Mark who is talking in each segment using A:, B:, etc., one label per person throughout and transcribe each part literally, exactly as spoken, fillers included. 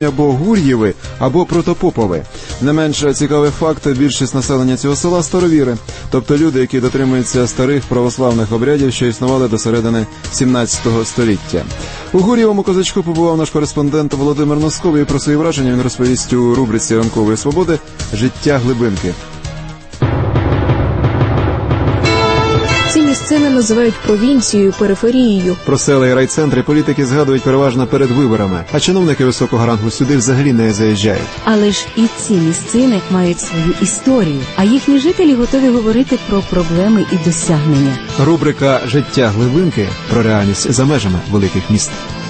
A: або Гур'єви, або Протопопови. Не менш цікавий факт, більшість населення цього села – старовіри, тобто люди, які дотримуються старих православних обрядів, що існували до середини сімнадцятого століття. У Гур'євому Козачку побував наш кореспондент Володимир Носков, і про свої враження він розповість у рубриці «Ранкової свободи. Життя глибинки».
B: Ці місцини називають провінцією, периферією.
A: Про села і райцентри політики згадують переважно перед виборами, а чиновники високого рангу сюди взагалі не заїжджають.
B: Але ж і ці місцини мають свою історію, а їхні жителі готові говорити про проблеми і досягнення.
A: Рубрика «Життя глибинки» про реальність за межами великих міст.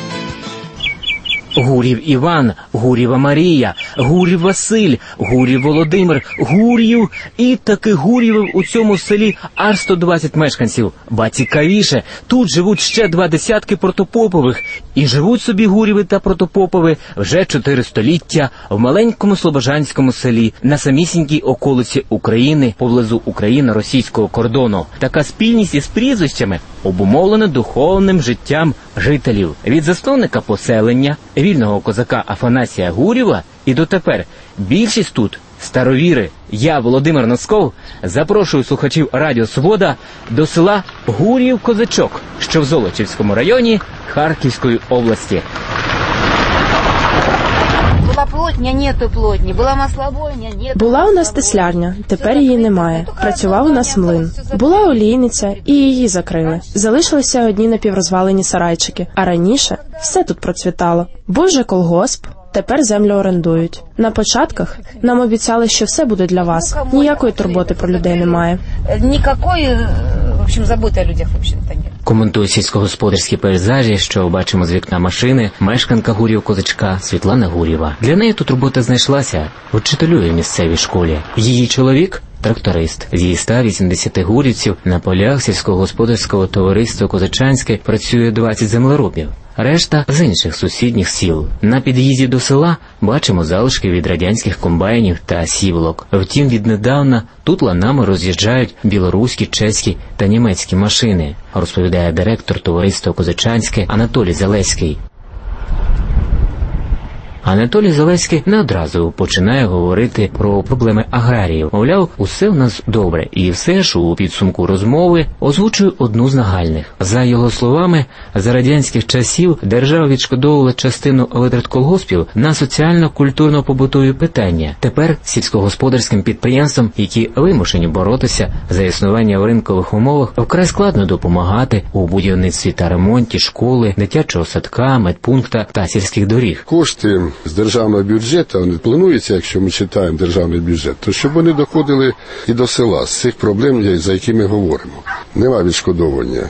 C: Гур'єв Іван, Гур'єва Марія, Гур'єв Василь, Гур'єв Володимир, Гур'єв і таки Гур'євів у цьому селі аж сто двадцять мешканців. Ба цікавіше, тут живуть ще два десятки Протопопових. І живуть собі Гур'єви та Протопопови вже чотири століття в маленькому слобожанському селі на самісінькій околиці України, поблизу України-російського кордону. Така спільність із прізвищами обумовлена духовним життям жителів. Від засновника поселення, вільного козака Афанасія Гур'єва, і дотепер більшість тут старовіри. Я, Володимир Носков, запрошую слухачів Радіо Свобода до села Гур'єв-Козачок, що в Золочівському районі Харківської області.
D: Була плотня, нету плотні. Була маслобойня, нету.
E: Була у нас теслярня, тепер її немає. Працював у нас млин. Була олійниця, і її закрили. Залишилися одні напіврозвалені сарайчики, а раніше все тут процвітало. Був же колгосп. Тепер землю орендують. На початках нам обіцяли, що все буде для вас. Ніякої турботи про людей немає.
D: Ніякої, в общем, заботи о людях, в общем-то, нет.
C: Коментує сільськогосподарські пейзажі, що бачимо з вікна машини, мешканка Гур'єв-Козачка Світлана Гур'єва. Для неї тут робота знайшлася, вчителює в місцевій школі. Її чоловік – тракторист. Зі ста вісімдесяти гур'ївців на полях сільськогосподарського товариства «Козачанське» працює двадцять землеробів. Решта з інших сусідніх сіл. На під'їзді до села бачимо залишки від радянських комбайнів та сіволок. Втім, віднедавна тут ланами роз'їжджають білоруські, чеські та німецькі машини, розповідає директор товариства «Козачанське» Анатолій Залеський. Анатолій Залеський не одразу починає говорити про проблеми аграріїв. Мовляв, усе в нас добре. І все ж у підсумку розмови озвучує одну з нагальних. За його словами, за радянських часів держава відшкодовувала частину витрат колгоспів на соціально-культурно-побутові питання. Тепер сільськогосподарським підприємствам, які вимушені боротися за існування в ринкових умовах, вкрай складно допомагати у будівництві та ремонті школи, дитячого садка, медпункта та сільських доріг.
F: Кошти з державного бюджету, вони плануються, якщо ми читаємо державний бюджет, то щоб вони доходили і до села з цих проблем, за які ми говоримо. Нема відшкодовування.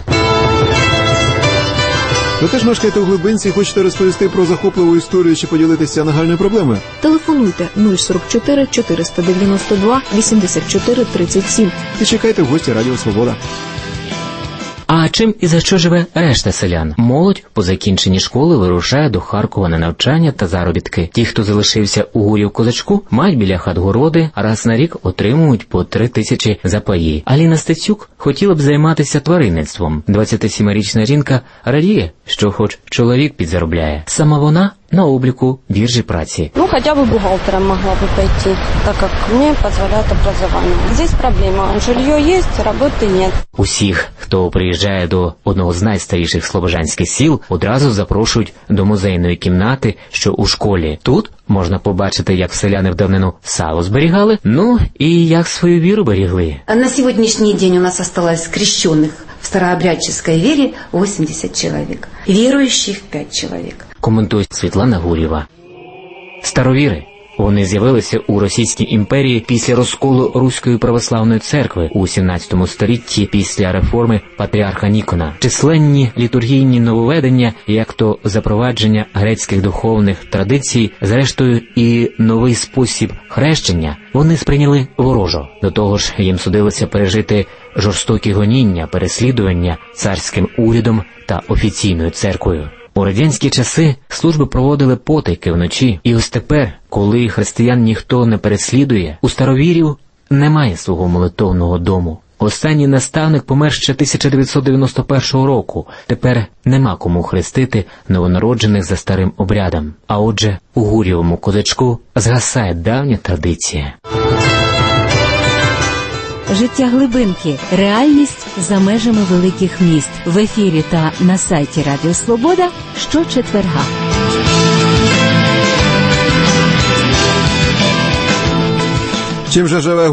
A: Ви теж мешкаєте у Глибинці і хочете розповісти про захопливу історію чи поділитися нагальною проблемою?
B: Телефонуйте нуль сорок чотири чотириста дев'яносто два вісімдесят чотири тридцять сім.
A: І чекайте в гості Радіо Свобода.
C: А чим і за що живе решта селян? Молодь по закінченні школи вирушає до Харкова на навчання та заробітки. Ті, хто залишився у Гур'єв-Козачку, мають біля хат городи, а раз на рік отримують по три тисячі за паї. Аліна Стецюк хотіла б займатися тваринництвом. двадцятисемирічна жінка радіє, що хоч чоловік підзаробляє. Сама вона на обліку біржі праці.
G: Ну, хотя бы бухгалтером могла бы пойти, так как мне позволяет образование. Здесь проблема. Жилье есть, работы нет.
C: Усіх, хто приїжджає до одного з найстаріших слобожанських сіл, одразу запрошують до музейної кімнати, що у школі. Тут можна побачити, як селяни в давнину сало зберігали, ну і як свою віру берегли.
H: На сьогоднішній день у нас осталось крещених в старообрядческой вере восемьдесят человек, верующих пять человек.
C: Коментує Світлана Гур'єва. Старовіри. Вони з'явилися у Російській імперії після розколу Руської православної церкви у сімнадцятому столітті після реформи патріарха Нікона. Численні літургійні нововведення, як то запровадження грецьких духовних традицій, зрештою і новий спосіб хрещення, вони сприйняли ворожо. До того ж, їм судилося пережити жорстокі гоніння, переслідування царським урядом та офіційною церквою. У радянські часи служби проводили потайки вночі. І ось тепер, коли християн ніхто не переслідує, у старовірів немає свого молитовного дому. Останній наставник помер ще тисяча дев'ятсот дев'яносто першого року. Тепер нема кому хрестити новонароджених за старим обрядом. А отже, у Гур'євому козачку згасає давня традиція.
B: Життя глибинки. Реальність за межами великих міст. В ефірі та на сайті Радіо Свобода щочетверга.
A: Чим же живе